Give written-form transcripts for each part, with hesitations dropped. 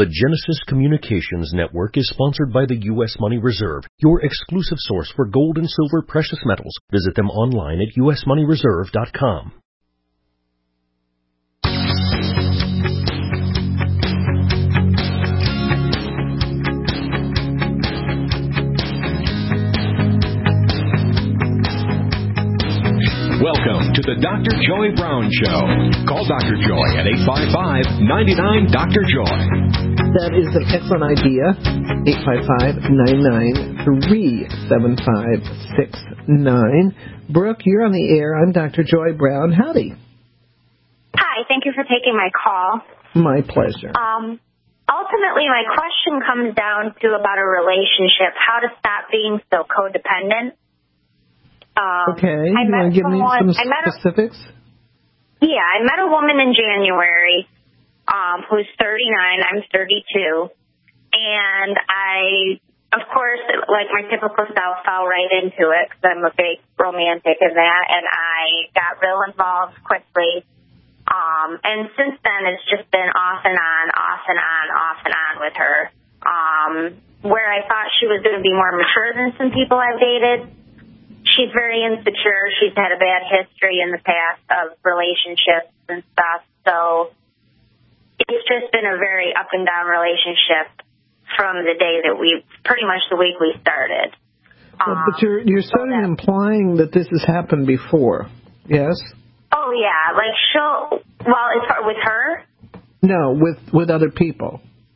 The Genesis Communications Network is sponsored by the U.S. Money Reserve, your exclusive source for gold and silver precious metals. Visit them online at usmoneyreserve.com. Welcome to the Dr. Joy Brown Show. Call Dr. Joy at 855-99-DR-JOY. That is an excellent idea. 855-993-7569. Brooke, you're on the air. I'm Dr. Joy Brown. Howdy. Hi, thank you for taking my call. My pleasure. Ultimately, my question comes down to about a relationship, how to stop being so codependent. Okay, you want to give me some specifics? I met a woman in January who's 39, I'm 32, and I, of course, like my typical self, fell right into it because I'm a big romantic in that, and I got real involved quickly. And since then, it's just been off and on, off and on, off and on with her. Where I thought she was going to be more mature than some people I've dated, she's very insecure. She's had a bad history in the past of relationships and stuff. So it's just been a very up and down relationship from the day that pretty much the week we started. But you're sort of implying that this has happened before, yes? Oh, yeah. Like it's with her? No, with other people.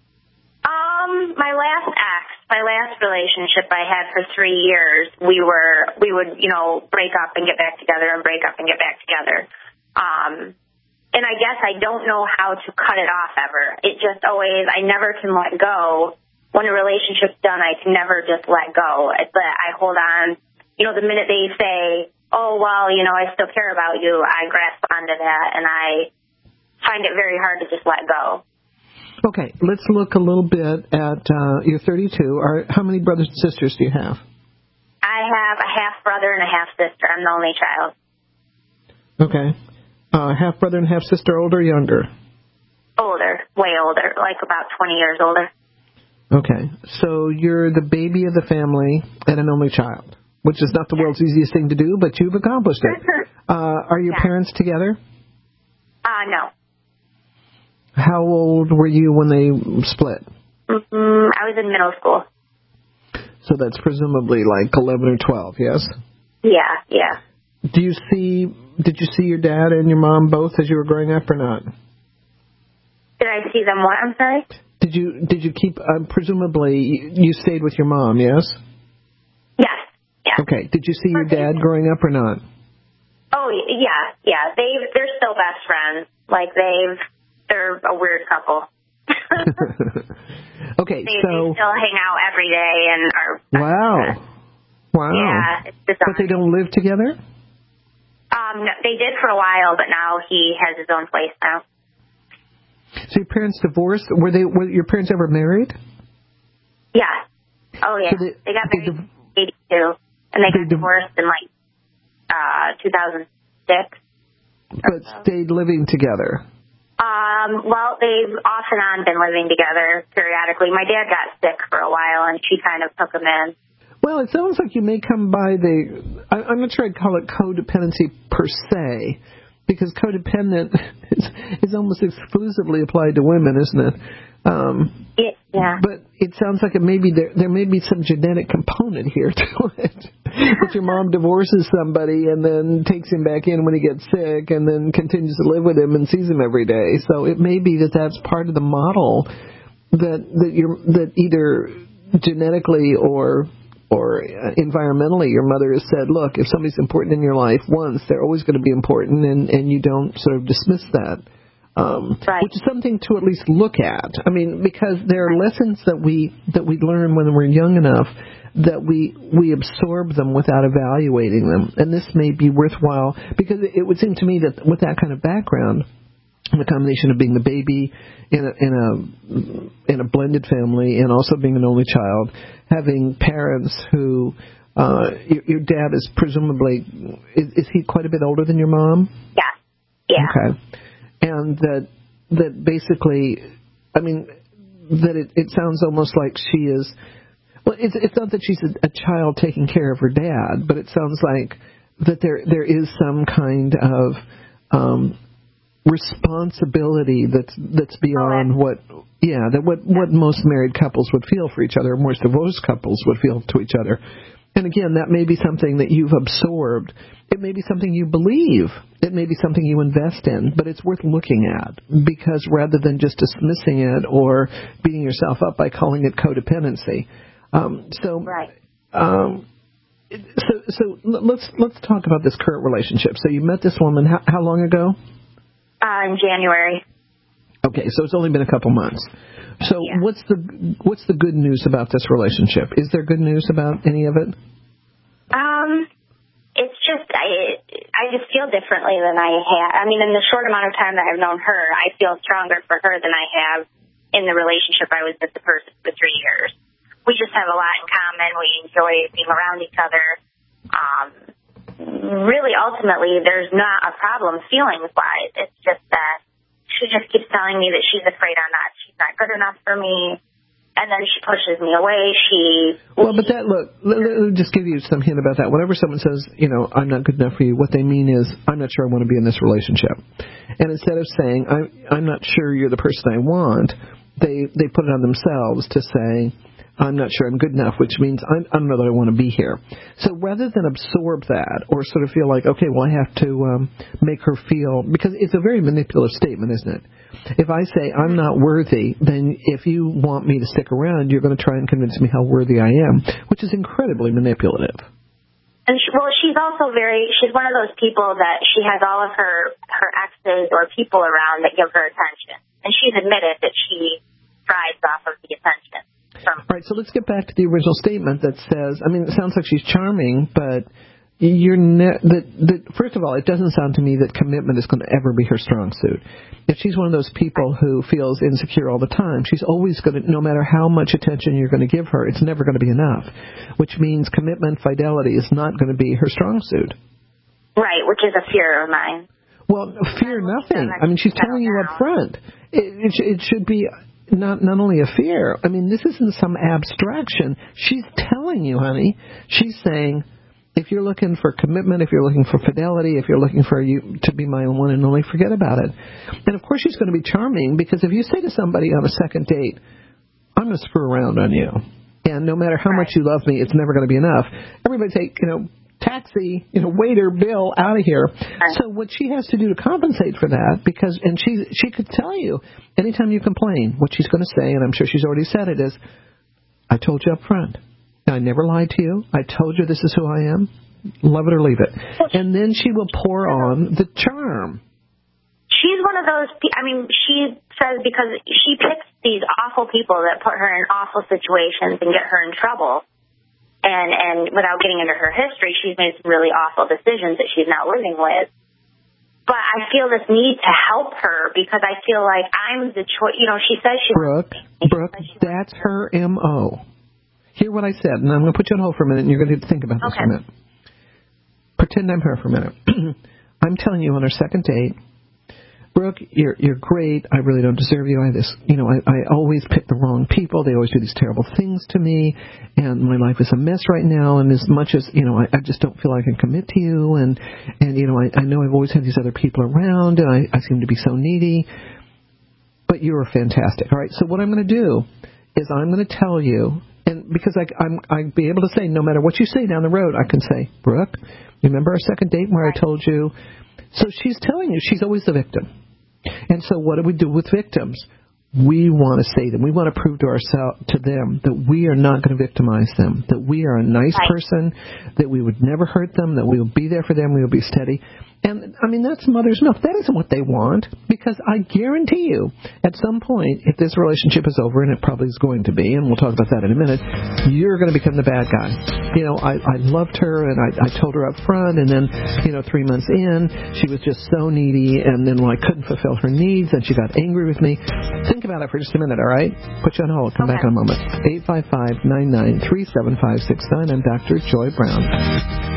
My last relationship I had for 3 years, we would, break up and get back together and break up and get back together. And I guess I don't know how to cut it off ever. It just always, I never can let go. When a relationship's done, I can never just let go. But I hold on, the minute they say, oh, well, I still care about you, I grasp onto that, and I find it very hard to just let go. Okay, let's look a little bit at, you're 32. How many brothers and sisters do you have? I have a half-brother and a half-sister. I'm the only child. Okay. Half-brother and half-sister, older or younger? Older, way older, like about 20 years older. Okay, so you're the baby of the family and an only child, which is not the world's easiest thing to do, but you've accomplished it. Are your parents together? No. How old were you when they split? I was in middle school. So that's presumably like 11 or 12, yes? Yeah. Did you see your dad and your mom both as you were growing up or not? Did I see them what? I'm sorry? Did you keep, presumably you stayed with your mom, yes? Yes. Yeah. Okay. Did you see your dad growing up or not? Oh, yeah. They're still best friends. Like they're a weird couple. Okay, they still hang out every day and are. Wow. Yeah, it's bizarre. But they don't live together? No, they did for a while, but now he has his own place now. So your parents divorced? Were your parents ever married? Yeah. Oh, yeah. So they got married in 1982, and they got divorced in 2006. But stayed living together? Well, they've off and on been living together periodically. My dad got sick for a while, and she kind of took him in. Well, it sounds like you may come by I'm not sure I'd call it codependency per se, because codependent is almost exclusively applied to women, isn't it? Yeah. But it sounds like there may be some genetic component here to it. That your mom divorces somebody and then takes him back in when he gets sick and then continues to live with him and sees him every day. So it may be that's part of the model that either genetically or environmentally your mother has said, look, if somebody's important in your life once, they're always going to be important, and you don't sort of dismiss that. Right. Which is something to at least look at. I mean, because there are lessons that we learn when we're young enough that we absorb them without evaluating them. And this may be worthwhile, because it would seem to me that with that kind of background, the combination of being the baby in a blended family and also being an only child, having parents who your dad is presumably is he quite a bit older than your mom? Yeah. Okay. And that basically, I mean, that it sounds almost like she is. Well, it's not that she's a child taking care of her dad, but it sounds like that there is some kind of responsibility that's beyond what most married couples would feel for each other, most divorced couples would feel to each other. And again, that may be something that you've absorbed. It may be something you believe. It may be something you invest in, but it's worth looking at, because rather than just dismissing it or beating yourself up by calling it codependency. So let's talk about this current relationship. So you met this woman how long ago? In January. Okay, so it's only been a couple months. So what's the good news about this relationship? Is there good news about any of it? It's just I just feel differently than I have. I mean, in the short amount of time that I've known her, I feel stronger for her than I have in the relationship I was with the person for 3 years. We just have a lot in common. We enjoy being around each other. Really, ultimately, there's not a problem feelings-wise. It's just that she just keeps telling me that she's afraid she's not good enough for me, and then she pushes me away. Let me just give you some hint about that. Whenever someone says, I'm not good enough for you, what they mean is, I'm not sure I want to be in this relationship. And instead of saying, I'm not sure you're the person I want, they put it on themselves to say, I'm not sure I'm good enough, which means I don't know that I want to be here. So rather than absorb that or sort of feel like, okay, well, I have to make her feel, because it's a very manipulative statement, isn't it? If I say I'm not worthy, then if you want me to stick around, you're going to try and convince me how worthy I am, which is incredibly manipulative. And she's also she's one of those people that she has all of her exes or people around that give her attention. And she's admitted that she thrives off of the attention. All right, so let's get back to the original statement that says, it sounds like she's charming, but first of all, it doesn't sound to me that commitment is going to ever be her strong suit. If she's one of those people who feels insecure all the time, she's always going to, no matter how much attention you're going to give her, it's never going to be enough, which means commitment, fidelity is not going to be her strong suit. Right, which is a fear of mine. Well, fear nothing. She's telling you up front. It should be not only a fear. This isn't some abstraction. She's telling you, honey. She's saying, if you're looking for commitment, if you're looking for fidelity, if you're looking for you to be my one and only, forget about it. And of course she's going to be charming, because if you say to somebody on a second date, I'm going to screw around on you, and no matter how much you love me, it's never going to be enough, everybody take, taxi, waiter, bill, out of here. So what she has to do to compensate for that, and she could tell you, anytime you complain, what she's going to say, and I'm sure she's already said it, is, I told you up front. I never lied to you. I told you this is who I am. Love it or leave it. And then she will pour on the charm. She's one of those, she says, because she picks these awful people that put her in awful situations and get her in trouble. And without getting into her history, she's made some really awful decisions that she's not living with. But I feel this need to help her, because I feel like I'm the choice. She says she... Brooke, that's her M.O. Hear what I said, and I'm going to put you on hold for a minute, and you're going to think about this for a minute. Pretend I'm her for a minute. I'm telling you on our second date, Brooke, you're great. I really don't deserve you. I always pick the wrong people. They always do these terrible things to me, and my life is a mess right now. And as much as I just don't feel I can commit to you, and I know I've always had these other people around, and I seem to be so needy. But you're fantastic. All right. So what I'm going to do is I'm going to tell you, and because I'd be able to say, no matter what you say down the road, I can say, Brooke, remember our second date where I told you? So she's telling you she's always the victim. And so what do we do with victims? We want to say them. We want to prove to them that we are not going to victimize them, that we are a nice person, that we would never hurt them, that we will be there for them, we will be steady. And, that's mother's milk. That isn't what they want, because I guarantee you, at some point, if this relationship is over, and it probably is going to be, and we'll talk about that in a minute, you're going to become the bad guy. I loved her, and I told her up front, and then, 3 months in, she was just so needy, and then I couldn't fulfill her needs, and she got angry with me. Think about it for just a minute, all right? Put you on hold. Come back in a moment. 855-993-7569. I'm Dr. Joy Brown.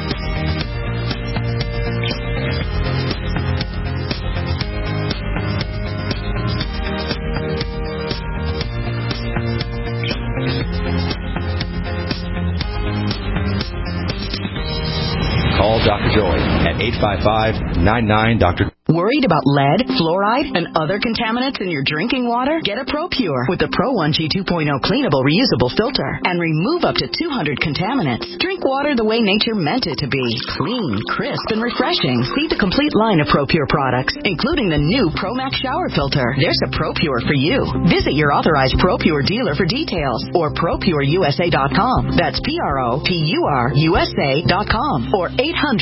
Dr. Joy at 855-99-Dr. Worried about lead, fluoride, and other contaminants in your drinking water? Get a ProPure with the Pro 1G 2.0 cleanable reusable filter and remove up to 200 contaminants. Drink water the way nature meant it to be. Clean, crisp, and refreshing. See the complete line of ProPure products, including the new ProMax shower filter. There's a ProPure for you. Visit your authorized ProPure dealer for details or ProPureUSA.com. That's ProPureUSA.com or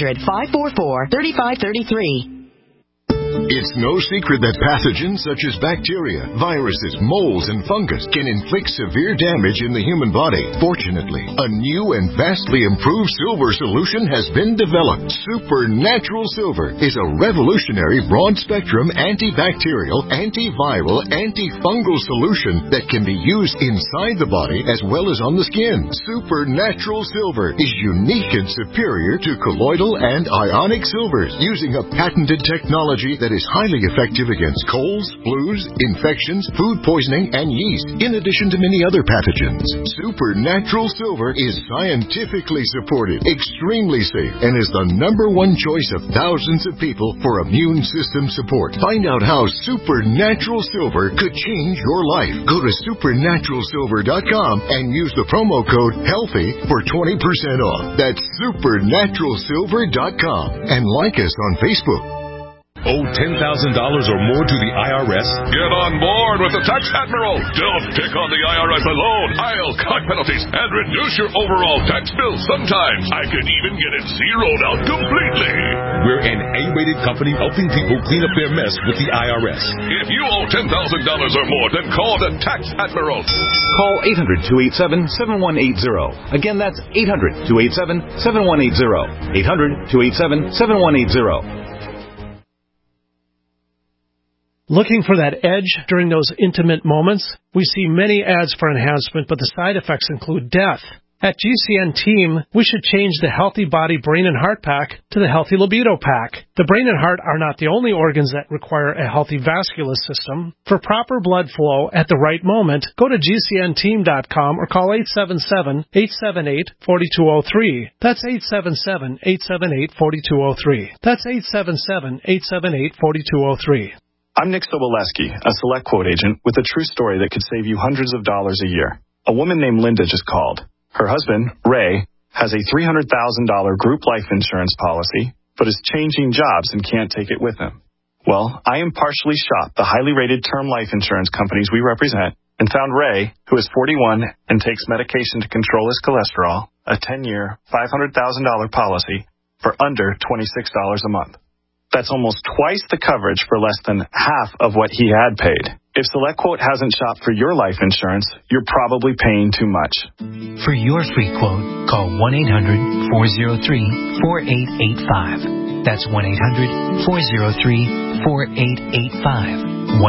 800-544-3533. It's no secret that pathogens such as bacteria, viruses, molds, and fungus can inflict severe damage in the human body. Fortunately, a new and vastly improved silver solution has been developed. Supernatural Silver is a revolutionary broad-spectrum antibacterial, antiviral, antifungal solution that can be used inside the body as well as on the skin. Supernatural Silver is unique and superior to colloidal and ionic silvers, using a patented technology that is highly effective against colds, flus, infections, food poisoning, and yeast, in addition to many other pathogens. Supernatural Silver is scientifically supported, extremely safe, and is the #1 choice of thousands of people for immune system support. Find out how Supernatural Silver could change your life. Go to supernaturalsilver.com and use the promo code HEALTHY for 20% off. That's supernaturalsilver.com. And like us on Facebook. Owe $10,000 or more to the IRS? Get on board with the Tax Admiral. Don't pick on the IRS alone. I'll cut penalties and reduce your overall tax bill. Sometimes I could even get it zeroed out completely. We're an A-rated company helping people clean up their mess with the IRS. If you owe $10,000 or more, then call the Tax Admiral. Call 800-287-7180. Again, that's 800-287-7180. 800-287-7180. Looking for that edge during those intimate moments? We see many ads for enhancement, but the side effects include death. At GCN Team, we should change the Healthy Body, Brain, and Heart Pack to the Healthy Libido Pack. The brain and heart are not the only organs that require a healthy vascular system. For proper blood flow at the right moment, go to GCNteam.com or call 877-878-4203. That's 877-878-4203. That's 877-878-4203. I'm Nick Soboleski, a Select Quote agent with a true story that could save you hundreds of dollars a year. A woman named Linda just called. Her husband, Ray, has a $300,000 group life insurance policy, but is changing jobs and can't take it with him. Well, I impartially shopped the highly rated term life insurance companies we represent and found Ray, who is 41 and takes medication to control his cholesterol, a 10-year, $500,000 policy for under $26 a month. That's almost twice the coverage for less than half of what he had paid. If SelectQuote hasn't shopped for your life insurance, you're probably paying too much. For your free quote, call 1-800-403-4885. That's 1-800-403-4885.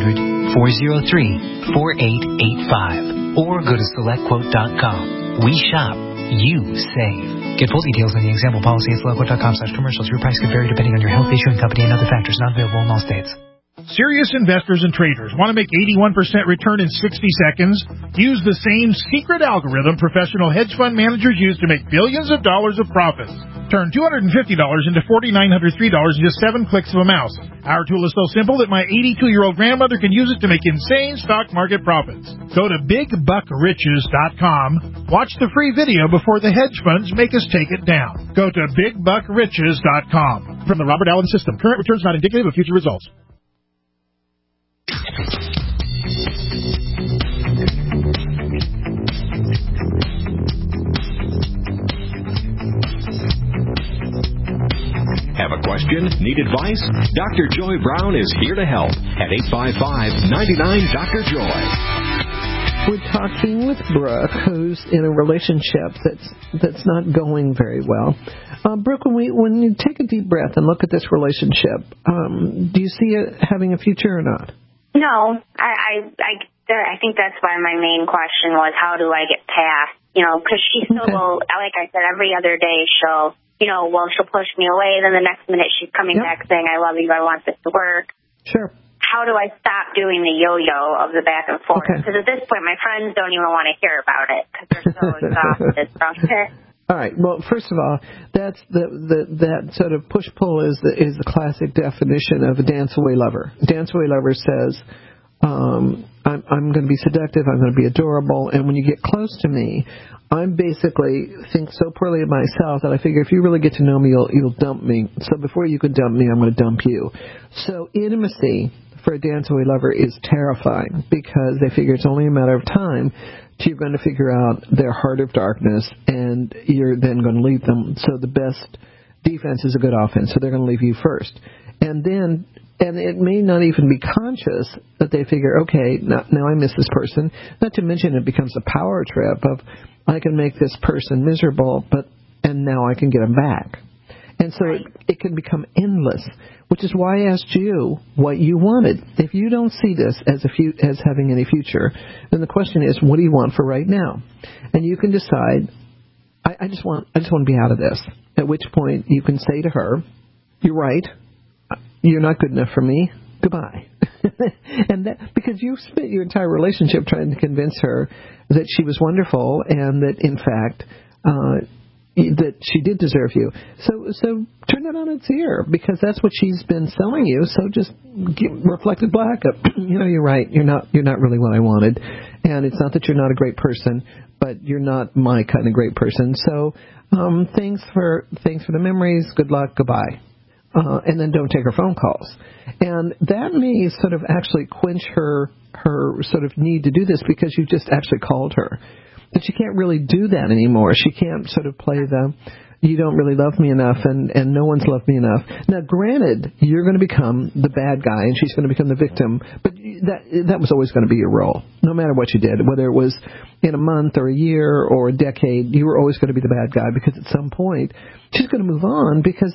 1-800-403-4885. Or go to SelectQuote.com. We shop. You save. Get full details on the example policy at SelectQuote.com/commercials. Your price could vary depending on your health, issuing company, and other factors. Not available in all states. Serious investors and traders want to make 81% return in 60 seconds? Use the same secret algorithm professional hedge fund managers use to make billions of dollars of profits. Turn $250 into $4,903 in just 7 clicks of a mouse. Our tool is so simple that my 82-year-old grandmother can use it to make insane stock market profits. Go to BigBuckRiches.com. Watch the free video before the hedge funds make us take it down. Go to BigBuckRiches.com. From the Robert Allen System, current returns not indicative of future results. Have a question? Need advice? Dr. Joy Brown is here to help at 855-99-DR-JOY. We're talking with Brooke, who's in a relationship that's not going very well. Brooke, when you take a deep breath and look at this relationship, do you see it having a future or not? No, I think that's why my main question was, how do I get past? Because she still will, like I said, every other day she'll push me away. Then the next minute she's coming back saying, I love you, I want this to work. Sure. How do I stop doing the yo-yo of the back and forth? Because at this point, my friends don't even want to hear about it because they're so exhausted from it. All right. Well, first of all, that's that sort of push-pull is the classic definition of a dance-away lover. Dance-away lover says, I'm going to be seductive, I'm going to be adorable, and when you get close to me, I'm basically think so poorly of myself that I figure if you really get to know me, you'll dump me. So before you can dump me, I'm going to dump you. So intimacy for a dance-away lover is terrifying because they figure it's only a matter of time till you're going to figure out their heart of darkness, and you're then going to leave them. So the best defense is a good offense, so they're going to leave you first. And it may not even be conscious that they figure, okay, now I miss this person. Not to mention it becomes a power trip of, I can make this person miserable, and now I can get them back. And so it can become endless, which is why I asked you what you wanted. If you don't see this as having any future, then the question is, what do you want for right now? And you can decide, I just want to be out of this. At which point you can say to her, you're right, you're not good enough for me, goodbye. And that, because you spent your entire relationship trying to convince her that she was wonderful and that, in fact, that she did deserve you. So turn that on its ear, because that's what she's been selling you. So just reflect it back. You're right. You're not really what I wanted, and it's not that you're not a great person, but you're not my kind of great person. So thanks for the memories. Good luck. Goodbye. And then don't take her phone calls. And that may sort of actually quench her sort of need to do this, because you just actually called her. But she can't really do that anymore. She can't sort of play the, you don't really love me enough, and no one's loved me enough. Now, granted, you're going to become the bad guy, and she's going to become the victim, but that was always going to be your role, no matter what you did. Whether it was in a month or a year or a decade, you were always going to be the bad guy, because at some point, she's going to move on, because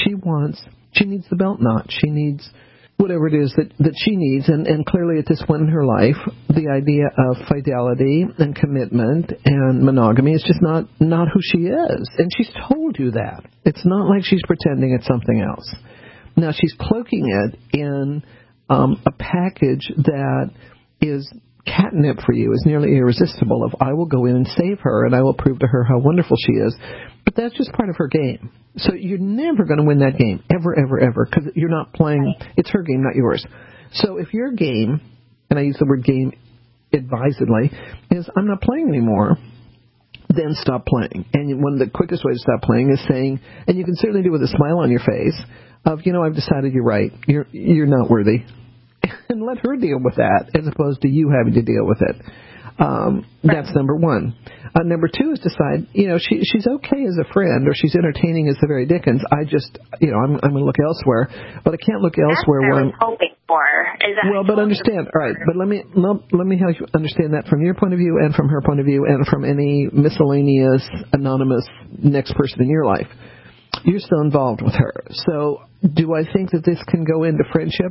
she needs the belt knot. She needs whatever it is that she needs, and clearly at this point in her life, the idea of fidelity and commitment and monogamy is just not who she is, and she's told you that. It's not like she's pretending it's something else. Now, she's cloaking it in a package that is catnip for you, is nearly irresistible, of I will go in and save her, and I will prove to her how wonderful she is. But that's just part of her game. So you're never going to win that game, ever, ever, ever, because you're not playing. It's her game, not yours. So if your game, and I use the word game advisedly, is I'm not playing anymore, then stop playing. And one of the quickest ways to stop playing is saying, and you can certainly do it with a smile on your face, of, I've decided you're right. You're not worthy. And let her deal with that, as opposed to you having to deal with it. That's number one. Number two is decide, she's okay as a friend, or she's entertaining as the very Dickens. I just, I'm going to look elsewhere, but I can't look elsewhere when I'm hoping for. But understand, all right, but let me help you understand that from your point of view and from her point of view and from any miscellaneous, anonymous next person in your life. You're still involved with her. So do I think that this can go into friendship?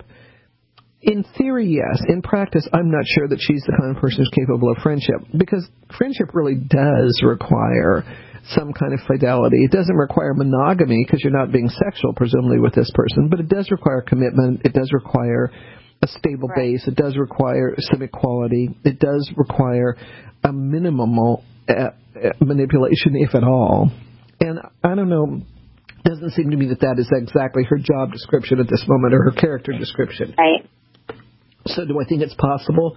In theory, yes. In practice, I'm not sure that she's the kind of person who's capable of friendship, because friendship really does require some kind of fidelity. It doesn't require monogamy, because you're not being sexual, presumably, with this person, but it does require commitment. It does require a stable base. It does require some equality. It does require a minimal manipulation, if at all. And I don't know, it doesn't seem to me that is exactly her job description at this moment, or her character description. Right. So do I think it's possible?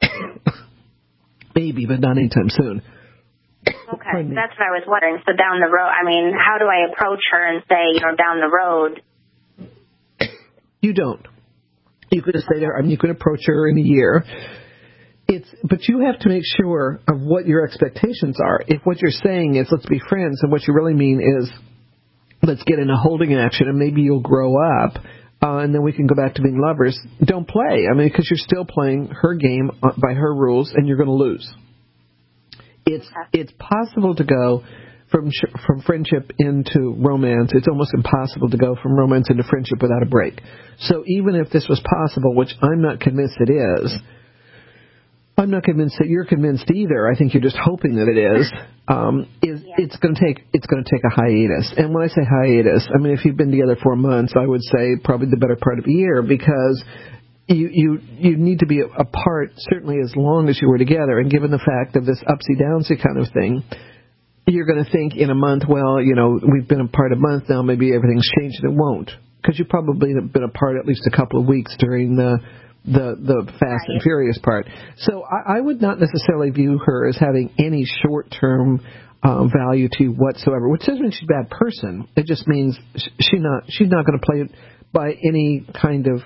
Maybe, but not anytime soon. Okay, that's what I was wondering. So down the road, how do I approach her and say, down the road? You don't. You could say to her, you could approach her in a year. But you have to make sure of what your expectations are. If what you're saying is, let's be friends, and what you really mean is, let's get in a holding action, and maybe you'll grow up, and then we can go back to being lovers. Don't play. Because you're still playing her game by her rules, and you're going to lose. It's possible to go from friendship into romance. It's almost impossible to go from romance into friendship without a break. So even if this was possible, which I'm not convinced it is, I'm not convinced that you're convinced either. I think you're just hoping that it is. It's going to take a hiatus. And when I say hiatus, if you've been together 4 months, I would say probably the better part of a year, because you need to be apart certainly as long as you were together. And given the fact of this upsy downsy kind of thing, you're going to think in a month, well, we've been apart a month now, maybe everything's changed, and it won't. Because you've probably been apart at least a couple of weeks during the fast and furious part. So I would not necessarily view her as having any short-term value to you whatsoever, which doesn't mean she's a bad person. It just means she's not going to play it by any kind of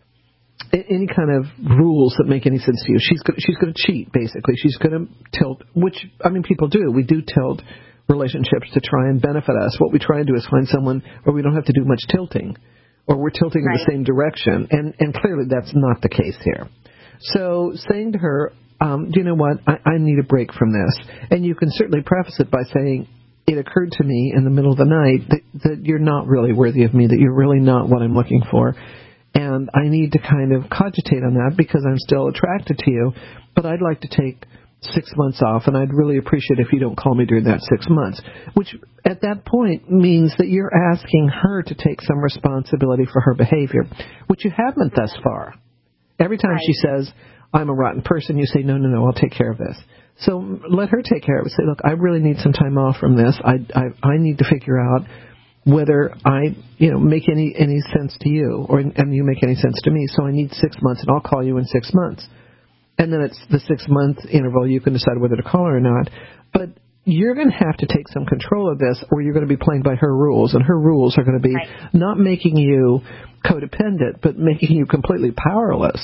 rules that make any sense to you. She's going to cheat, basically. She's going to tilt, which, people do. We do tilt relationships to try and benefit us. What we try and do is find someone where we don't have to do much tilting, or we're tilting in the same direction. And clearly that's not the case here. So saying to her, do you know what, I need a break from this. And you can certainly preface it by saying, it occurred to me in the middle of the night that you're not really worthy of me, that you're really not what I'm looking for. And I need to kind of cogitate on that because I'm still attracted to you, but I'd like to take 6 months off, and I'd really appreciate if you don't call me during that 6 months, which at that point means that you're asking her to take some responsibility for her behavior, which you haven't thus far. Every time she says, I'm a rotten person, you say, no, I'll take care of this. So let her take care of it. Say, look, I really need some time off from this. I need to figure out whether I, make any sense to you, and you make any sense to me. So I need 6 months, and I'll call you in 6 months. And then it's the 6 month interval. You can decide whether to call her or not. But you're going to have to take some control of this, or you're going to be playing by her rules. And her rules are going to be not making you codependent, but making you completely powerless.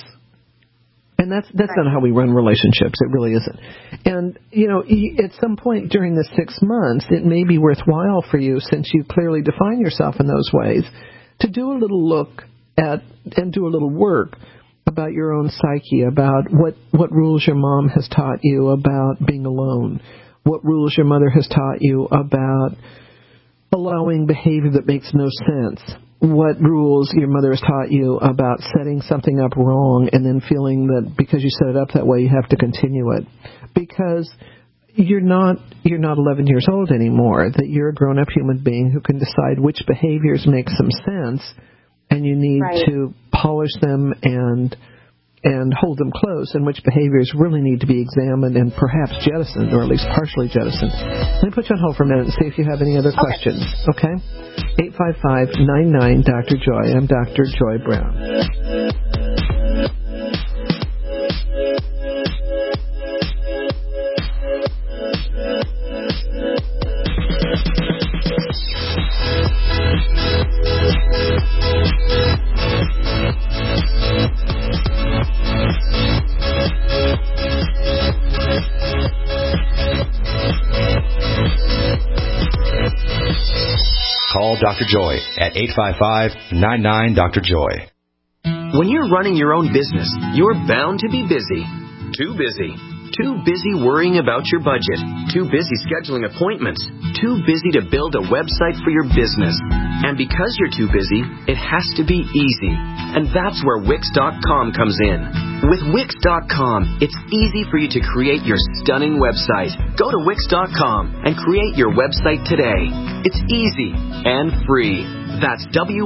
And that's not how we run relationships. It really isn't. And, at some point during the 6 months, it may be worthwhile for you, since you clearly define yourself in those ways, to do a little look at and do a little work about your own psyche, about what rules your mom has taught you about being alone, what rules your mother has taught you about allowing behavior that makes no sense, what rules your mother has taught you about setting something up wrong and then feeling that because you set it up that way you have to continue it. Because you're not 11 years old anymore, that you're a grown-up human being who can decide which behaviors make some sense, and you need to polish them and hold them close, and which behaviors really need to be examined and perhaps jettisoned, or at least partially jettisoned. Let me put you on hold for a minute and see if you have any other questions. Okay? 855-99-Dr. Joy. I'm Dr. Joy Brown. Call Dr. Joy at 855-99-Dr. When you're running your own business, you're bound to be busy. Too busy. Too busy worrying about your budget. Too busy scheduling appointments. Too busy to build a website for your business. And because you're too busy, it has to be easy. And that's where Wix.com comes in. With Wix.com, it's easy for you to create your stunning website. Go to Wix.com and create your website today. It's easy and free. That's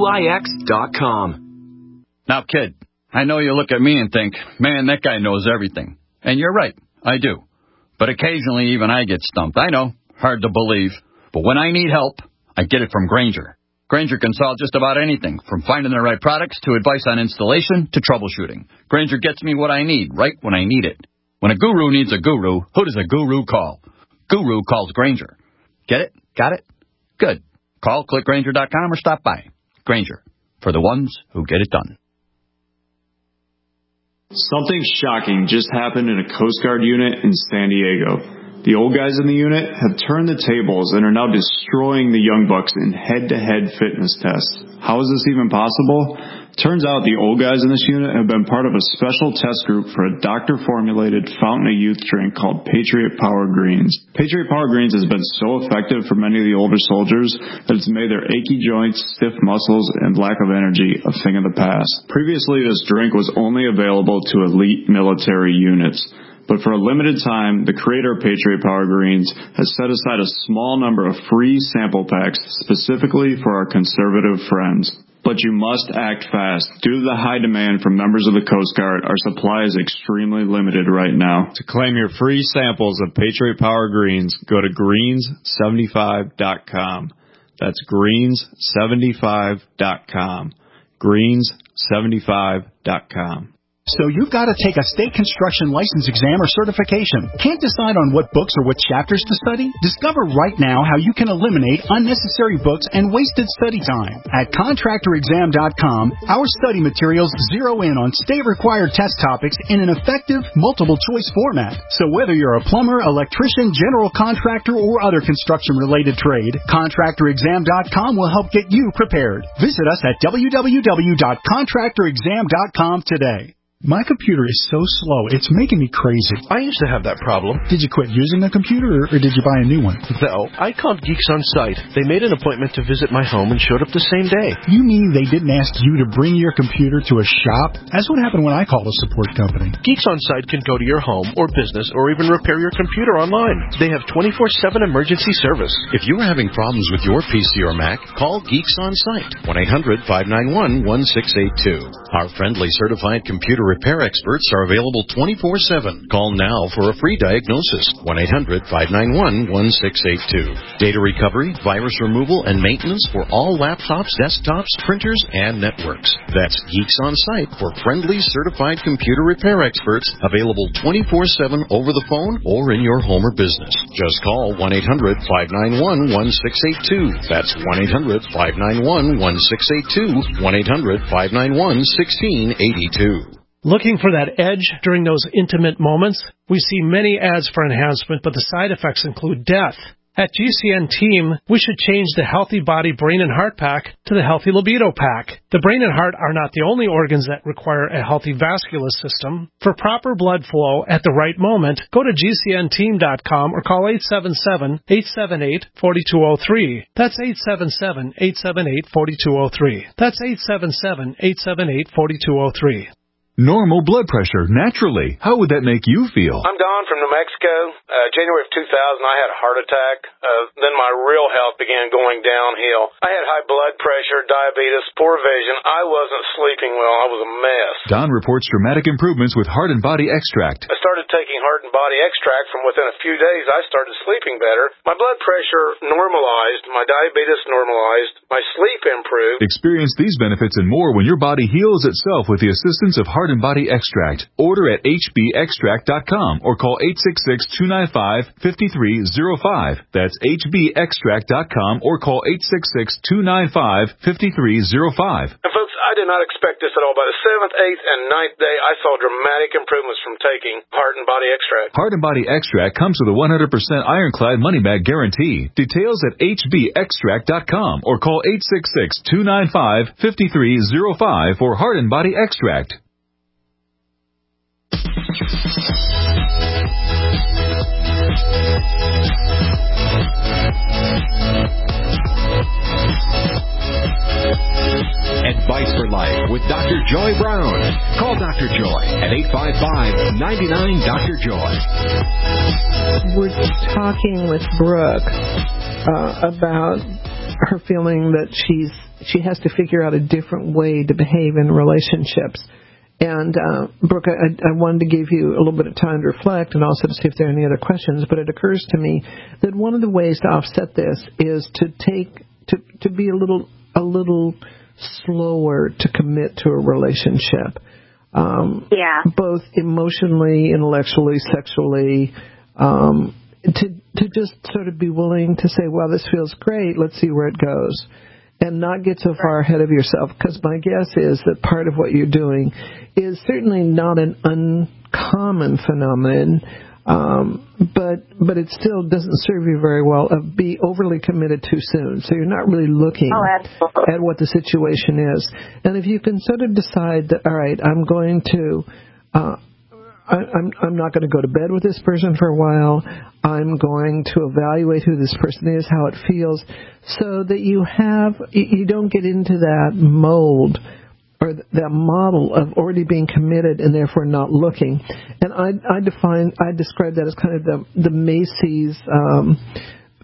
Wix.com. Now, kid, I know you look at me and think, man, that guy knows everything. And you're right, I do. But occasionally even I get stumped. I know, hard to believe. But when I need help, I get it from Grainger. Grainger can solve just about anything, from finding the right products to advice on installation to troubleshooting. Grainger gets me what I need right when I need it. When a guru needs a guru, who does a guru call? Guru calls Grainger. Get it? Got it? Good. Call, click Grainger.com, or stop by. Grainger, for the ones who get it done. Something shocking just happened in a Coast Guard unit in San Diego. The old guys in the unit have turned the tables and are now destroying the young bucks in head-to-head fitness tests. How is this even possible? Turns out the old guys in this unit have been part of a special test group for a doctor-formulated fountain of youth drink called Patriot Power Greens. Patriot Power Greens has been so effective for many of the older soldiers that it's made their achy joints, stiff muscles, and lack of energy a thing of the past. Previously, this drink was only available to elite military units. But for a limited time, the creator of Patriot Power Greens has set aside a small number of free sample packs specifically for our conservative friends. But you must act fast. Due to the high demand from members of the Coast Guard, our supply is extremely limited right now. To claim your free samples of Patriot Power Greens, go to greens75.com. That's greens75.com. greens75.com. So you've got to take a state construction license exam or certification. Can't decide on what books or what chapters to study? Discover right now how you can eliminate unnecessary books and wasted study time. At contractorexam.com, our study materials zero in on state-required test topics in an effective, multiple-choice format. So whether you're a plumber, electrician, general contractor, or other construction-related trade, contractorexam.com will help get you prepared. Visit us at www.contractorexam.com today. My computer is so slow, it's making me crazy. I used to have that problem. Did you quit using the computer, or did you buy a new one? No, I called Geeks On Site. They made an appointment to visit my home and showed up the same day. You mean they didn't ask you to bring your computer to a shop? That's what happened when I called a support company. Geeks On Site can go to your home or business or even repair your computer online. They have 24/7 emergency service. If you're having problems with your PC or Mac, call Geeks On Site, 1-800-591-1682. Our friendly certified computer repair experts are available 24/7. Call now for a free diagnosis, 1-800-591-1682. Data recovery, virus removal, and maintenance for all laptops, desktops, printers, and networks. That's Geeks On Site for friendly certified computer repair experts, available 24/7 over the phone or in your home or business. Just call 1-800-591-1682. That's 1-800-591-1682, 1-800-591-1682. Looking for that edge during those intimate moments? We see many ads for enhancement, but the side effects include death. At GCN Team, we should change the Healthy Body Brain and Heart Pack to the Healthy Libido Pack. The brain and heart are not the only organs that require a healthy vascular system. For proper blood flow at the right moment, go to GCNteam.com or call 877-878-4203. That's 877-878-4203. That's 877-878-4203. Normal blood pressure, naturally. How would that make you feel? I'm Don from New Mexico. January of 2000, I had a heart attack. Then my real health began going downhill. I had high blood pressure, diabetes, poor vision. I wasn't sleeping well. I was a mess. Don reports dramatic improvements with Heart and Body Extract. I started taking Heart and Body Extract. From within a few days, I started sleeping better. My blood pressure normalized. My diabetes normalized. My sleep improved. Experience these benefits and more when your body heals itself with the assistance of Heart and Body Extract. Order at hbextract.com or call 866-295-5305. That's hbextract.com or call 866-295-5305. And folks, I did not expect this at all. By the 7th, 8th, and 9th day, I saw dramatic improvements from taking Heart and Body Extract. Heart and Body Extract comes with a 100% ironclad money-back guarantee. Details at hbextract.com or call 866-295-5305 for Heart and Body Extract. Advice for Life with Dr. Joy Brown. Call Dr. Joy at 855-99-DR-JOY. We're talking with Brooke about her feeling that she has to figure out a different way to behave in relationships. And, Brooke, I wanted to give you a little bit of time to reflect and also to see if there are any other questions, but it occurs to me that one of the ways to offset this is to be a little slower to commit to a relationship. Both emotionally, intellectually, sexually, to just sort of be willing to say, well, this feels great, let's see where it goes. And not get so far ahead of yourself, because my guess is that part of what you're doing is certainly not an uncommon phenomenon, but it still doesn't serve you very well of be overly committed too soon. So you're not really looking at what the situation is. And if you can sort of decide that, all right, I'm going to I'm not going to go to bed with this person for a while. I'm going to evaluate who this person is, how it feels, so that you don't get into that mold or that model of already being committed and therefore not looking. And I describe that as kind of the Macy's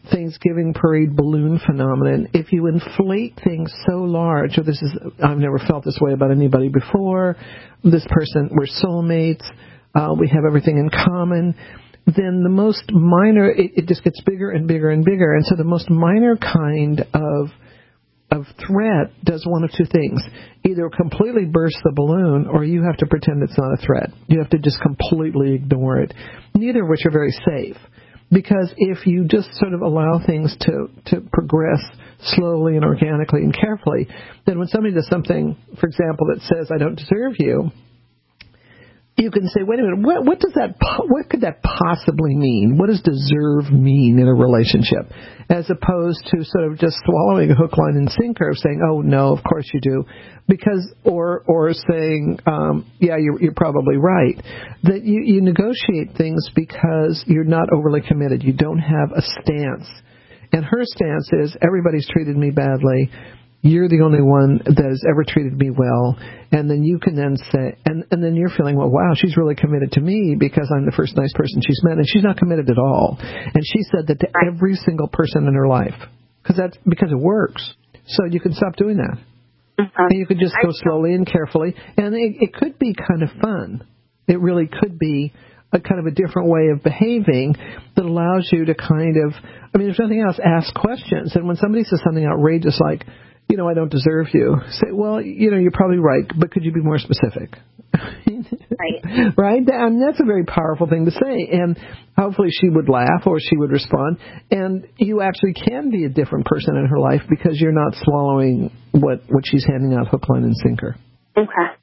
Thanksgiving parade balloon phenomenon. If you inflate things so large, or I've never felt this way about anybody before, this person, we're soulmates, we have everything in common, then the most minor, it just gets bigger and bigger and bigger. And so the most minor kind of threat does one of two things. Either completely burst the balloon, or you have to pretend it's not a threat. You have to just completely ignore it. Neither of which are very safe. Because if you just sort of allow things to progress slowly and organically and carefully, then when somebody does something, for example, that says, I don't deserve you, you can say, wait a minute, what could that possibly mean? What does deserve mean in a relationship? As opposed to sort of just swallowing a hook, line, and sinker of saying, oh, no, of course you do. Because, or saying, yeah, you're probably right. That you negotiate things because you're not overly committed. You don't have a stance. And her stance is, everybody's treated me badly. You're the only one that has ever treated me well. And then you can then say, and then you're feeling, well, wow, she's really committed to me because I'm the first nice person she's met. And she's not committed at all. And she said that to every single person in her life. Because it works. So you can stop doing that. And you could just go slowly and carefully. And it could be kind of fun. It really could be a kind of a different way of behaving that allows you to kind of, I mean, if nothing else, ask questions. And when somebody says something outrageous like, I don't deserve you, say, well, you're probably right, but could you be more specific? Right. Right? And that's a very powerful thing to say. And hopefully she would laugh or she would respond. And you actually can be a different person in her life because you're not swallowing what she's handing out hook, line, and sinker. Okay.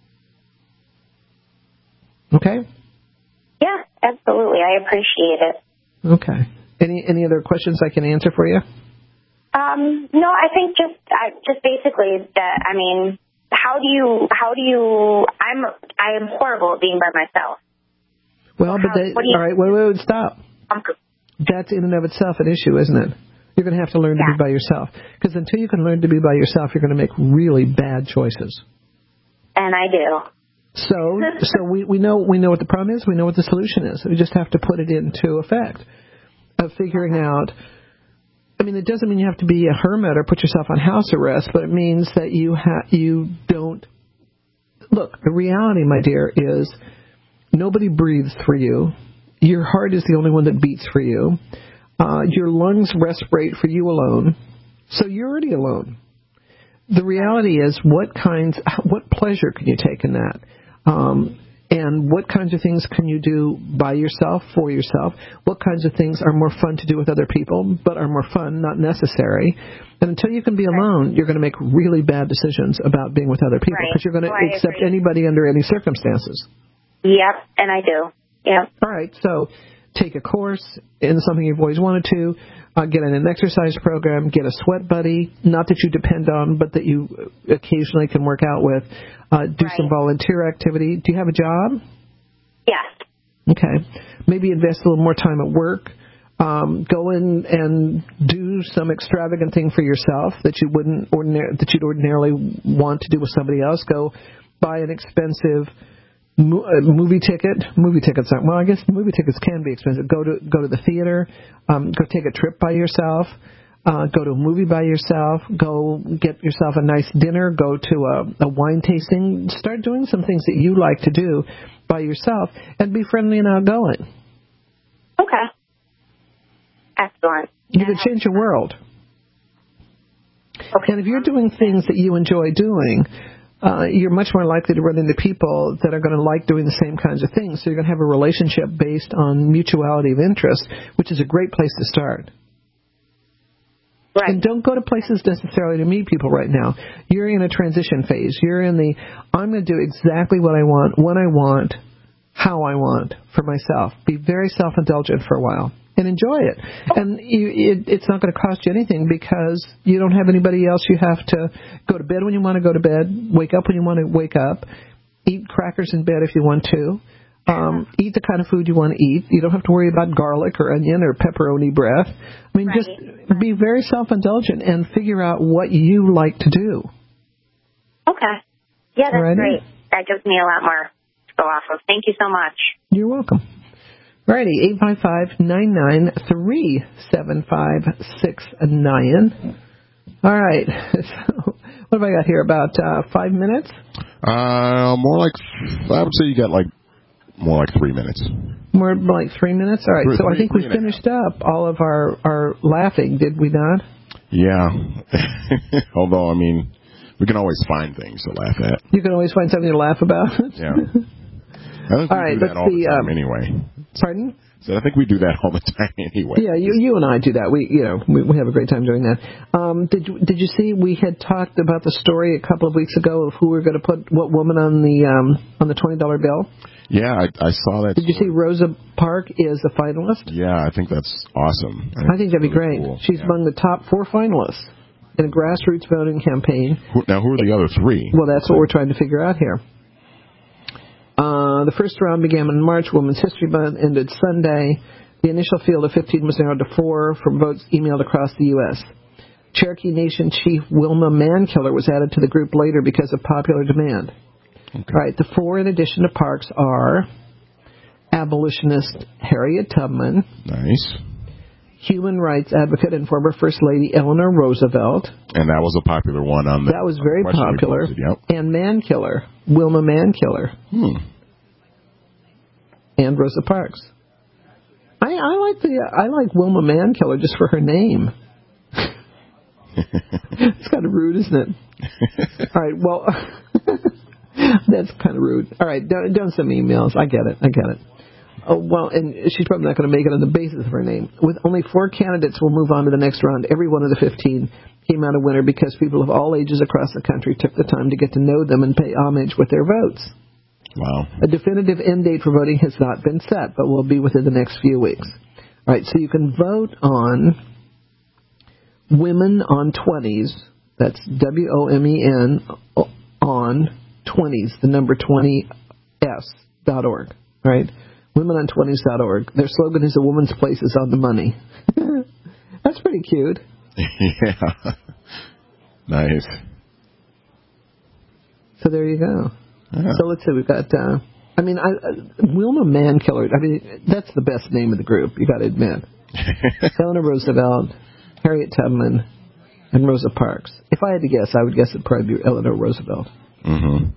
Okay? Yeah, absolutely. I appreciate it. Okay. Any other questions I can answer for you? No, I think just basically that, I mean, how do you, I am horrible at being by myself. Well, all right, wait, stop. That's in and of itself an issue, isn't it? You're going to have to learn to be by yourself. Because until you can learn to be by yourself, you're going to make really bad choices. And I do. So we know what the problem is. We know what the solution is. We just have to put it into effect of figuring out. I mean, it doesn't mean you have to be a hermit or put yourself on house arrest, but it means that you don't. Look, the reality, my dear, is nobody breathes for you. Your heart is the only one that beats for you. Your lungs respirate for you alone. So you're already alone. The reality is, what pleasure can you take in that? And what kinds of things can you do by yourself, for yourself? What kinds of things are more fun to do with other people, but are more fun, not necessary? And until you can be alone, you're going to make really bad decisions about being with other people because you're going to accept anybody under any circumstances. Yep, and I do. Yep. All right, so take a course in something you've always wanted to, get in an exercise program, get a sweat buddy, not that you depend on, but that you occasionally can work out with. Do some volunteer activity. Do you have a job? Yes. Okay. Maybe invest a little more time at work. Go in and do some extravagant thing for yourself that you'd ordinarily want to do with somebody else. Go buy an expensive movie ticket. Movie tickets aren't. Well, I guess movie tickets can be expensive. Go to the theater. Go take a trip by yourself. Go to a movie by yourself. Go get yourself a nice dinner. Go to a wine tasting. Start doing some things that you like to do by yourself, and be friendly and outgoing. Okay. Excellent. You can change your world. Okay. And if you're doing things that you enjoy doing, you're much more likely to run into people that are going to like doing the same kinds of things. So you're going to have a relationship based on mutuality of interest, which is a great place to start. Right. And don't go to places necessarily to meet people right now. You're in a transition phase. You're in the, I'm going to do exactly what I want, when I want, how I want for myself. Be very self-indulgent for a while and enjoy it. And it's not going to cost you anything because you don't have anybody else. You have to go to bed when you want to go to bed, wake up when you want to wake up, eat crackers in bed if you want to. Eat the kind of food you want to eat. You don't have to worry about garlic or onion or pepperoni breath. I mean, just be very self-indulgent and figure out what you like to do. Okay. Yeah, that's great. That gives me a lot more to go off of. Thank you so much. You're welcome. Righty, 855-993-7569. All right. So, what have I got here? About 5 minutes? More like, I would say you got more like 3 minutes. More like 3 minutes? All right. So I think we finished up all of our laughing, did we not? Yeah. Although, I mean, we can always find things to laugh at. You can always find something to laugh about? Yeah. I think we do that all the time anyway. Pardon? So I think we do that all the time anyway. Yeah, you and I do that. We have a great time doing that. Did you see we had talked about the story a couple of weeks ago of who we're going to put what woman on the $20 bill? Yeah, I saw that. Did you see Rosa Parks is a finalist? Yeah, I think that's awesome. I think that'd be great. Cool. She's among the top 4 finalists in a grassroots voting campaign. Now, who are the other 3? Well, that's what we're trying to figure out here. The first round began in March. Women's History Month ended Sunday. The initial field of 15 was narrowed to 4 from votes emailed across the U.S. Cherokee Nation Chief Wilma Mankiller was added to the group later because of popular demand. Okay. Right, the 4 in addition to Parks are abolitionist Harriet Tubman. Nice. Human rights advocate and former First Lady Eleanor Roosevelt. And that was a popular one on the... That was very popular. Posted, yep. And Mankiller, Wilma Mankiller. And Rosa Parks. I like Wilma Mankiller just for her name. It's kind of rude, isn't it? All right, well, that's kind of rude. All right, don't send me emails. I get it. Oh, well, and she's probably not going to make it on the basis of her name. With only 4 candidates will move on to the next round. Every one of the 15 came out a winner because people of all ages across the country took the time to get to know them and pay homage with their votes. Wow. A definitive end date for voting has not been set, but will be within the next few weeks. All right, so you can vote on Women on 20s. That's WOMEN on 20s, the number 20s.org, right? WomenOn20s.org. Their slogan is "A woman's place is on the money." That's pretty cute. Yeah. Nice. So there you go. Yeah. So let's see. We've got. Wilma Mankiller. I mean, that's the best name of the group. You got to admit. Eleanor Roosevelt, Harriet Tubman, and Rosa Parks. If I had to guess, I would guess it'd probably be Eleanor Roosevelt. Mm-hmm.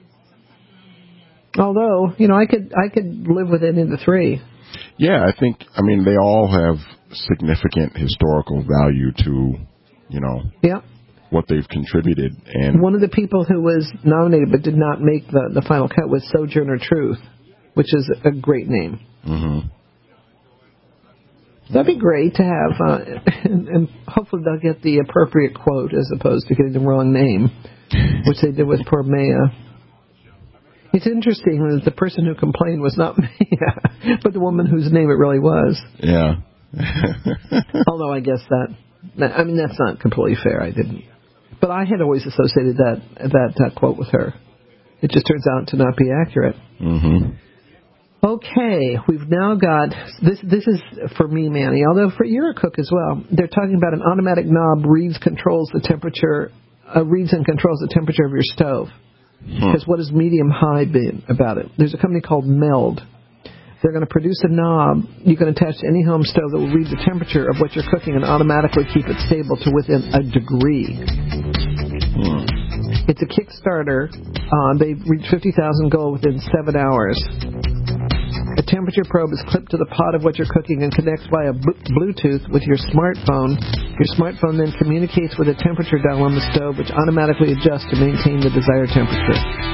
Although, I could live with any of the 3. Yeah, I think, they all have significant historical value to, what they've contributed. And one of the people who was nominated but did not make the final cut was Sojourner Truth, which is a great name. Mm-hmm. That'd be great to have, and hopefully they'll get the appropriate quote as opposed to getting the wrong name, which they did with poor Maya. It's interesting that the person who complained was not Maya, but the woman whose name it really was. Yeah. Although I guess that's not completely fair. I didn't. But I had always associated that quote with her. It just turns out to not be accurate. Mm-hmm. Okay, we've now got, this is for me, Manny, although you're a cook as well. They're talking about an automatic knob reads and controls the temperature of your stove. Because what has medium-high been about it? There's a company called Meld. They're going to produce a knob you can attach to any home stove that will read the temperature of what you're cooking and automatically keep it stable to within a degree. It's a Kickstarter. They've reached 50,000 goal within 7 hours. A temperature probe is clipped to the pot of what you're cooking and connects via Bluetooth with your smartphone. Your smartphone then communicates with a temperature dial on the stove, which automatically adjusts to maintain the desired temperature.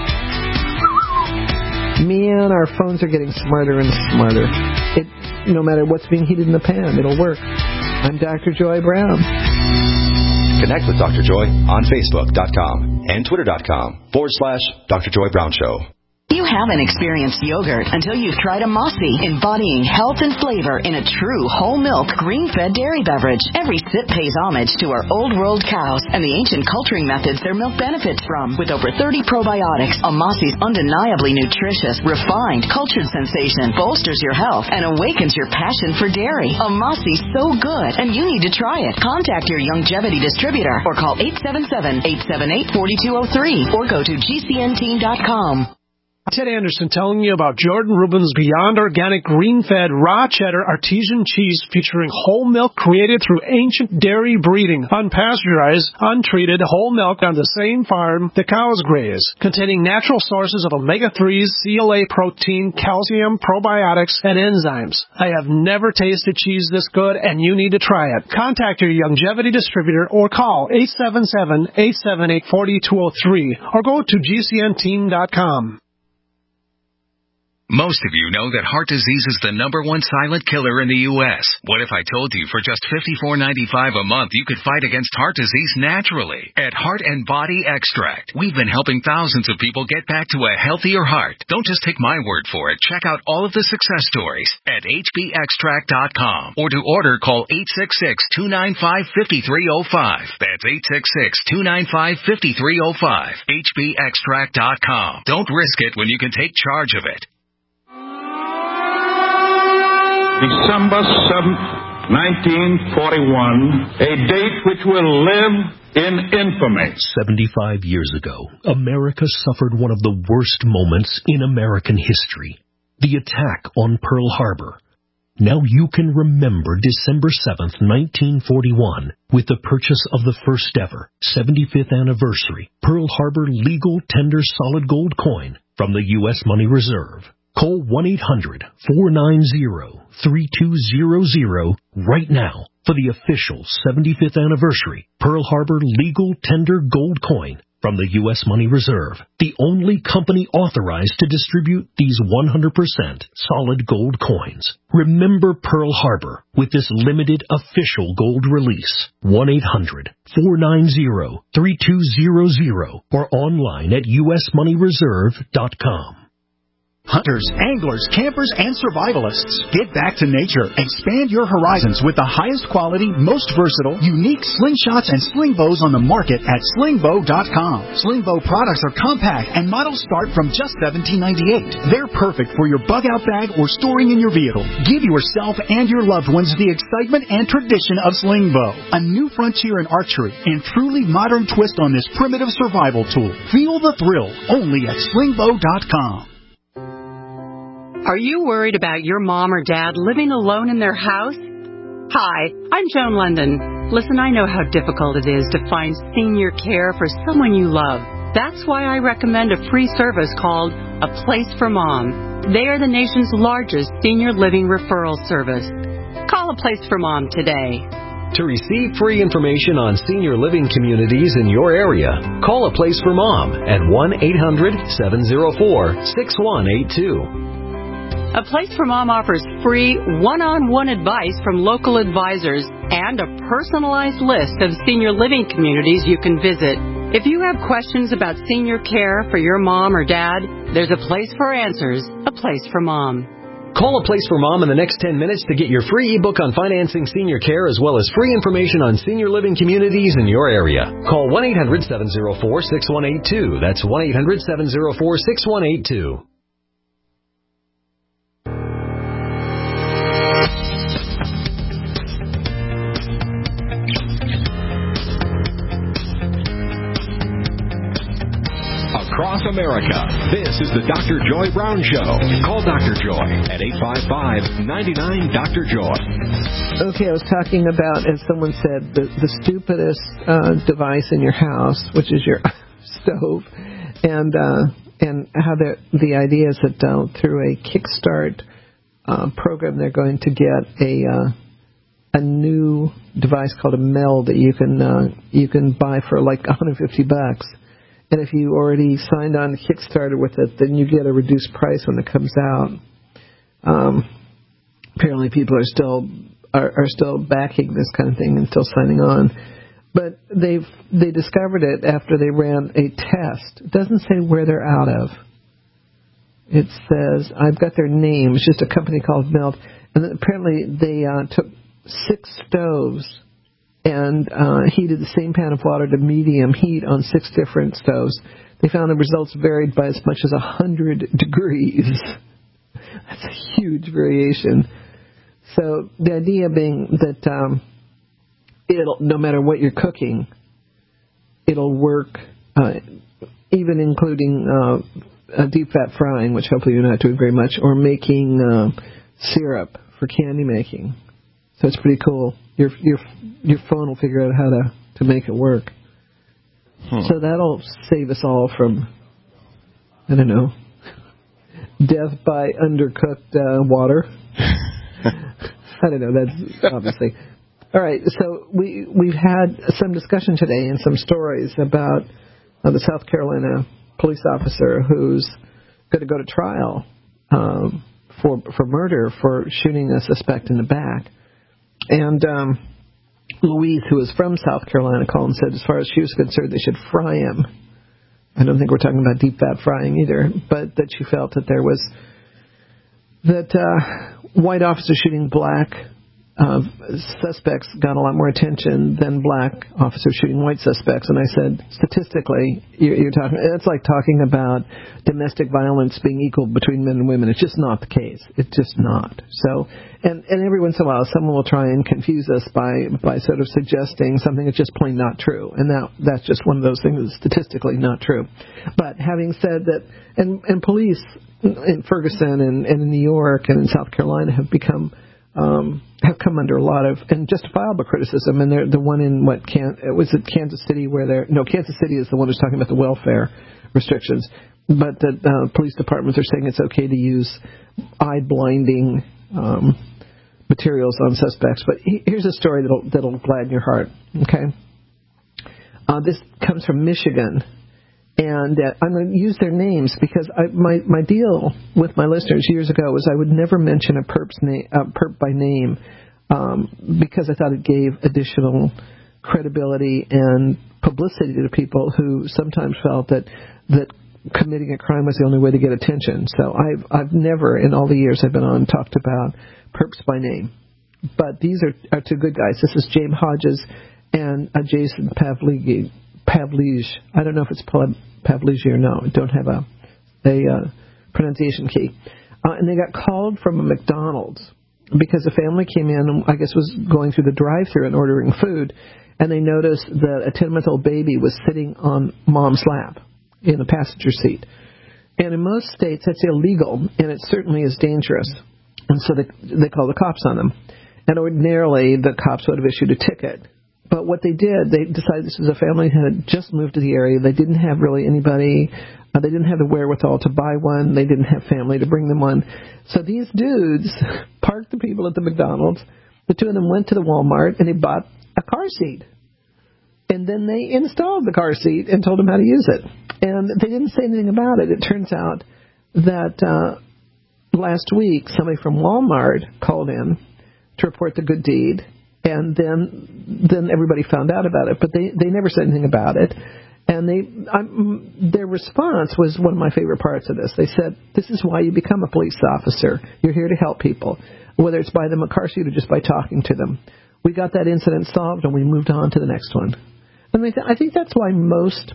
Man, our phones are getting smarter and smarter. No matter what's being heated in the pan, it'll work. I'm Dr. Joy Brown. Connect with Dr. Joy on Facebook.com and Twitter.com/Dr. Joy Brown Show. You haven't experienced yogurt until you've tried a Mossy, embodying health and flavor in a true whole milk, green-fed dairy beverage. Every sip pays homage to our old world cows and the ancient culturing methods their milk benefits from. With over 30 probiotics, a Mossy's undeniably nutritious, refined, cultured sensation bolsters your health and awakens your passion for dairy. A Mossy's so good, and you need to try it. Contact your Youngevity distributor or call 877-878-4203 or go to GCNteam.com. Ted Anderson telling you about Jordan Rubin's Beyond Organic Green-Fed Raw Cheddar Artesian Cheese featuring whole milk created through ancient dairy breeding, unpasteurized, untreated whole milk on the same farm the cows graze, containing natural sources of omega-3s, CLA protein, calcium, probiotics, and enzymes. I have never tasted cheese this good, and you need to try it. Contact your Youngevity distributor or call 877-878-4203 or go to gcnteam.com. Most of you know that heart disease is the #1 silent killer in the U.S. What if I told you for just $54.95 a month you could fight against heart disease naturally? At Heart and Body Extract, we've been helping thousands of people get back to a healthier heart. Don't just take my word for it. Check out all of the success stories at hbextract.com. Or to order, call 866-295-5305. That's 866-295-5305. hbextract.com. Don't risk it when you can take charge of it. December 7th, 1941, a date which will live in infamy. 75 years ago, America suffered one of the worst moments in American history, the attack on Pearl Harbor. Now you can remember December 7th, 1941, with the purchase of the first ever 75th anniversary Pearl Harbor legal tender solid gold coin from the U.S. Money Reserve. Call 1-800-490-3200 right now for the official 75th anniversary Pearl Harbor legal tender gold coin from the U.S. Money Reserve, the only company authorized to distribute these 100% solid gold coins. Remember Pearl Harbor with this limited official gold release. 1-800-490-3200 or online at usmoneyreserve.com. Hunters, anglers, campers, and survivalists, get back to nature. Expand your horizons with the highest quality, most versatile, unique slingshots and sling bows on the market at slingbow.com. Slingbow products are compact and models start from just $17.98. They're perfect for your bug-out bag or storing in your vehicle. Give yourself and your loved ones the excitement and tradition of Slingbow, a new frontier in archery and truly modern twist on this primitive survival tool. Feel the thrill only at slingbow.com. Are you worried about your mom or dad living alone in their house? Hi, I'm Joan London. Listen, I know how difficult it is to find senior care for someone you love. That's why I recommend a free service called A Place for Mom. They are the nation's largest senior living referral service. Call A Place for Mom today. To receive free information on senior living communities in your area, call A Place for Mom at 1-800-704-6182. A Place for Mom offers free one-on-one advice from local advisors and a personalized list of senior living communities you can visit. If you have questions about senior care for your mom or dad, there's a place for answers, A Place for Mom. Call A Place for Mom in the next 10 minutes to get your free ebook on financing senior care as well as free information on senior living communities in your area. Call 1-800-704-6182. That's 1-800-704-6182. Across America, this is the Dr. Joy Brown Show. Call Dr. Joy at 855-99-DR-JOY. Okay, I was talking about, as someone said, the stupidest device in your house, which is your stove, and how the idea is that through a Kickstart program, they're going to get a new device called a Meld that you can buy for like $150. And if you already signed on to Kickstarter with it, then you get a reduced price when it comes out. Apparently, people are still backing this kind of thing and still signing on. But they discovered it after they ran a test. It doesn't say where they're out of. It says, I've got their name. It's just a company called Melt. And then apparently they took 6 stoves and heated the same pan of water to medium heat on 6 different stoves. They found the results varied by as much as 100 degrees. That's a huge variation. So the idea being that it'll, no matter what you're cooking, it'll work, even including deep fat frying, which hopefully you're not doing very much, or making syrup for candy making. So it's pretty cool. Your phone will figure out how to make it work. So that'll save us all from, I don't know, death by undercooked water. I don't know. That's obviously. All right. So we've had some discussion today and some stories about the South Carolina police officer who's going to go to trial for murder for shooting a suspect in the back. And Louise, who is from South Carolina, called and said, as far as she was concerned, they should fry him. I don't think we're talking about deep fat frying either, but that she felt that there was white officers shooting black suspects got a lot more attention than black officers shooting white suspects. And I said, statistically, you're talking. It's like talking about domestic violence being equal between men and women. It's just not the case. It's just not. So, and every once in a while, someone will try and confuse us by sort of suggesting something that's just plain not true. And that's just one of those things that's statistically not true. But having said that, and police in Ferguson and in New York and in South Carolina have have come under a lot of and justifiable criticism, and they're the one in Kansas City Kansas City is the one who's talking about the welfare restrictions, but the police departments are saying it's okay to use eye-blinding materials on suspects. But here's a story that'll gladden your heart. Okay, this comes from Michigan. And I'm going to use their names because my deal with my listeners years ago was I would never mention a perp by name because I thought it gave additional credibility and publicity to people who sometimes felt that committing a crime was the only way to get attention. So I've never, in all the years I've been on, talked about perps by name. But these are two good guys. This is James Hodges and Jason Pavlige. I don't know if it's Pavlige or no. I don't have a pronunciation key. And they got called from a McDonald's because a family came in and I guess was going through the drive-thru and ordering food, and they noticed that a 10-month-old baby was sitting on mom's lap in the passenger seat. And in most states, that's illegal, and it certainly is dangerous. And so they called the cops on them. And ordinarily, the cops would have issued a ticket. But what they did, they decided this was a family who had just moved to the area. They didn't have really anybody. They didn't have the wherewithal to buy one. They didn't have family to bring them one. So these dudes parked the people at the McDonald's. The two of them went to the Walmart, and they bought a car seat. And then they installed the car seat and told them how to use it. And they didn't say anything about it. It turns out that last week, somebody from Walmart called in to report the good deed. And then everybody found out about it, but they never said anything about it. And their response was one of my favorite parts of this. They said, "This is why you become a police officer. You're here to help people, whether it's by them a car seat or just by talking to them. We got that incident solved, and we moved on to the next one." And I think that's why most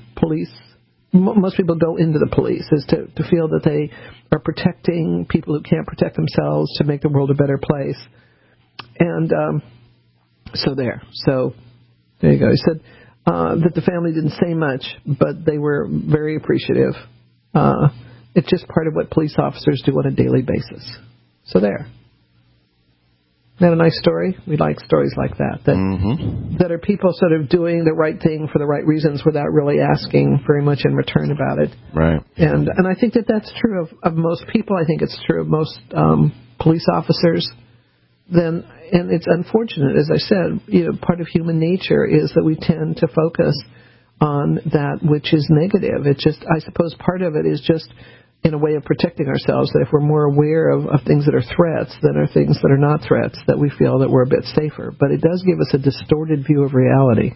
people go into the police, is to feel that they are protecting people who can't protect themselves, to make the world a better place. And So there you go. He said that the family didn't say much, but they were very appreciative. It's just part of what police officers do on a daily basis. So there. Isn't that a nice story? We like stories like that. That are people sort of doing the right thing for the right reasons without really asking very much in return about it. Right. And I think that's true of most people. I think it's true of most police officers. And it's unfortunate, as I said, part of human nature is that we tend to focus on that which is negative. It's just, I suppose part of it is just in a way of protecting ourselves, that if we're more aware of things that are threats than are things that are not threats, that we feel that we're a bit safer. But it does give us a distorted view of reality.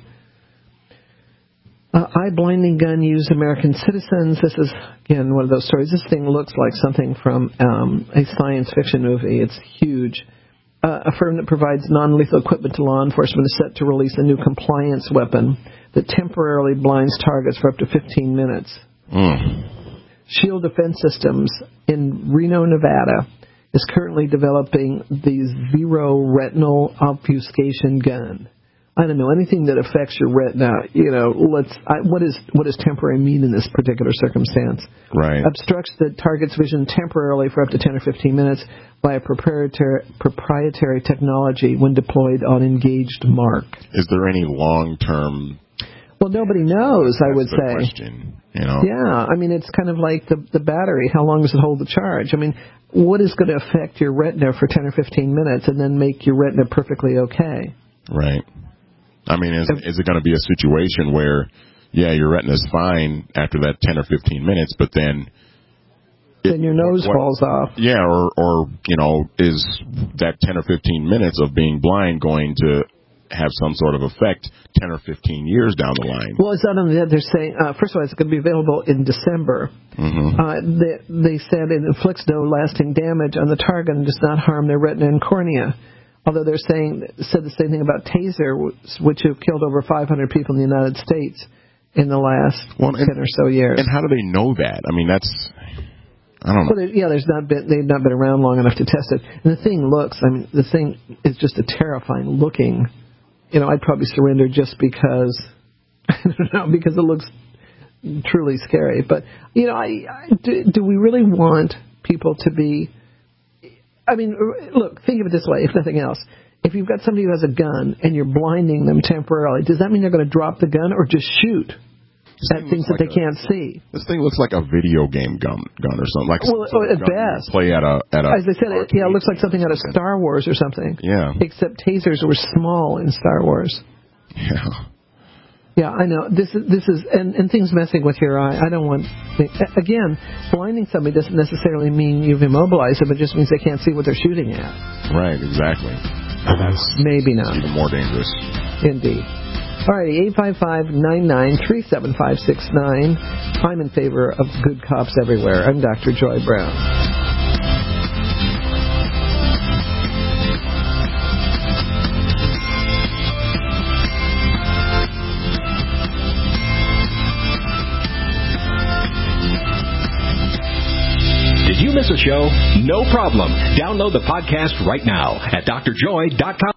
Eye-blinding gun used American citizens. This is, again, one of those stories. This thing looks like something from a science fiction movie. It's huge. A firm that provides non-lethal equipment to law enforcement is set to release a new compliance weapon that temporarily blinds targets for up to 15 minutes. Shield Defense Systems in Reno, Nevada, is currently developing the Zero Retinal Obfuscation Gun, I don't know, anything that affects your retina, what does temporary mean in this particular circumstance? Right. Obstructs the target's vision temporarily for up to 10 or 15 minutes by a proprietary technology when deployed on engaged mark. Is there any long-term... Well, nobody knows, I would say. Question, Yeah, I mean, it's kind of like the battery. How long does it hold the charge? I mean, what is going to affect your retina for 10 or 15 minutes and then make your retina perfectly okay? Right. I mean, is it going to be a situation where, your retina's fine after that 10 or 15 minutes, but then... Then your nose falls off. Yeah, or is that 10 or 15 minutes of being blind going to have some sort of effect 10 or 15 years down the line? Well, it's not only that. They're saying, first of all, it's going to be available in December. Mm-hmm. They said it inflicts no lasting damage on the target and does not harm their retina and cornea. Although said the same thing about Taser, which have killed over 500 people in the United States in the last 10 or so years. And how do they know that? I mean, that's... I don't know. Well, they've not been around long enough to test it. And the thing is just a terrifying looking. I'd probably surrender just because, I don't know, because it looks truly scary. But, do we really want people to be, I mean, look, think of it this way, if nothing else. If you've got somebody who has a gun and you're blinding them temporarily, does that mean they're going to drop the gun or just shoot at things that they can't see? This thing looks like a video game gun or something. Like at best. Play at a. As I said, it looks like something out of Star Wars or something. Yeah. Except tasers were small in Star Wars. Yeah. Yeah, I know. This is and things messing with your eye. I don't want. Again, blinding somebody doesn't necessarily mean you've immobilized them. It just means they can't see what they're shooting at. Right. Exactly. Maybe not. Even more dangerous. Indeed. All righty, 855-99-37569. I'm in favor of good cops everywhere. I'm Dr. Joy Brown. Did you miss a show? No problem. Download the podcast right now at drjoy.com.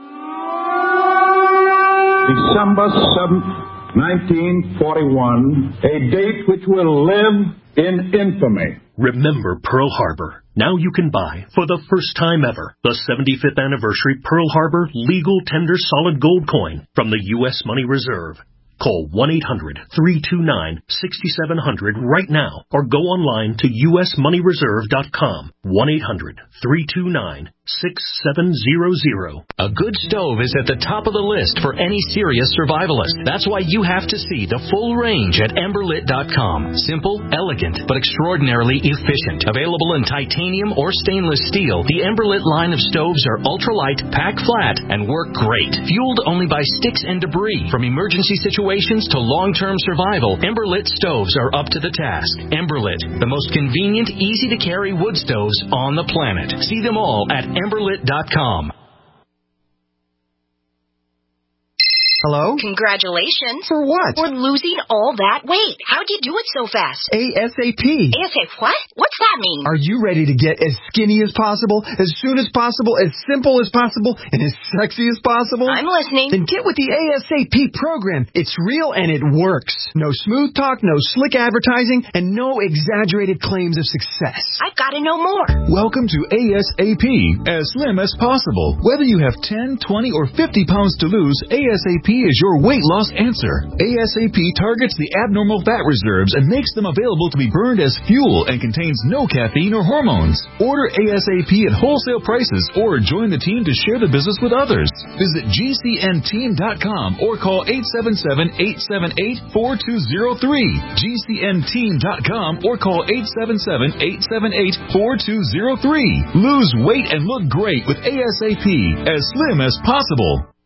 December 7th, 1941, a date which will live in infamy. Remember Pearl Harbor. Now you can buy, for the first time ever, the 75th anniversary Pearl Harbor Legal Tender Solid Gold Coin from the U.S. Money Reserve. Call 1-800-329-6700 right now or go online to usmoneyreserve.com. 1-800-329-6700. A good stove is at the top of the list for any serious survivalist. That's why you have to see the full range at Emberlit.com. Simple, elegant, but extraordinarily efficient. Available in titanium or stainless steel, the Emberlit line of stoves are ultralight, pack flat, and work great. Fueled only by sticks and debris. From emergency situations to long-term survival, Emberlit stoves are up to the task. Emberlit, the most convenient, easy-to-carry wood stoves on the planet. See them all at Emberlit.com. Hello? Congratulations. For what? For losing all that weight. How'd you do it so fast? ASAP. ASAP what? What's that mean? Are you ready to get as skinny as possible, as soon as possible, as simple as possible, and as sexy as possible? I'm listening. Then get with the ASAP program. It's real and it works. No smooth talk, no slick advertising, and no exaggerated claims of success. I've got to know more. Welcome to ASAP, as slim as possible. Whether you have 10, 20, or 50 pounds to lose, ASAP is your weight loss answer. ASAP targets the abnormal fat reserves and makes them available to be burned as fuel and contains no caffeine or hormones. Order ASAP at wholesale prices or join the team to share the business with others. Visit GCNteam.com or call 877-878-4203. GCNteam.com or call 877-878-4203. Lose weight and look great with ASAP, as slim as possible.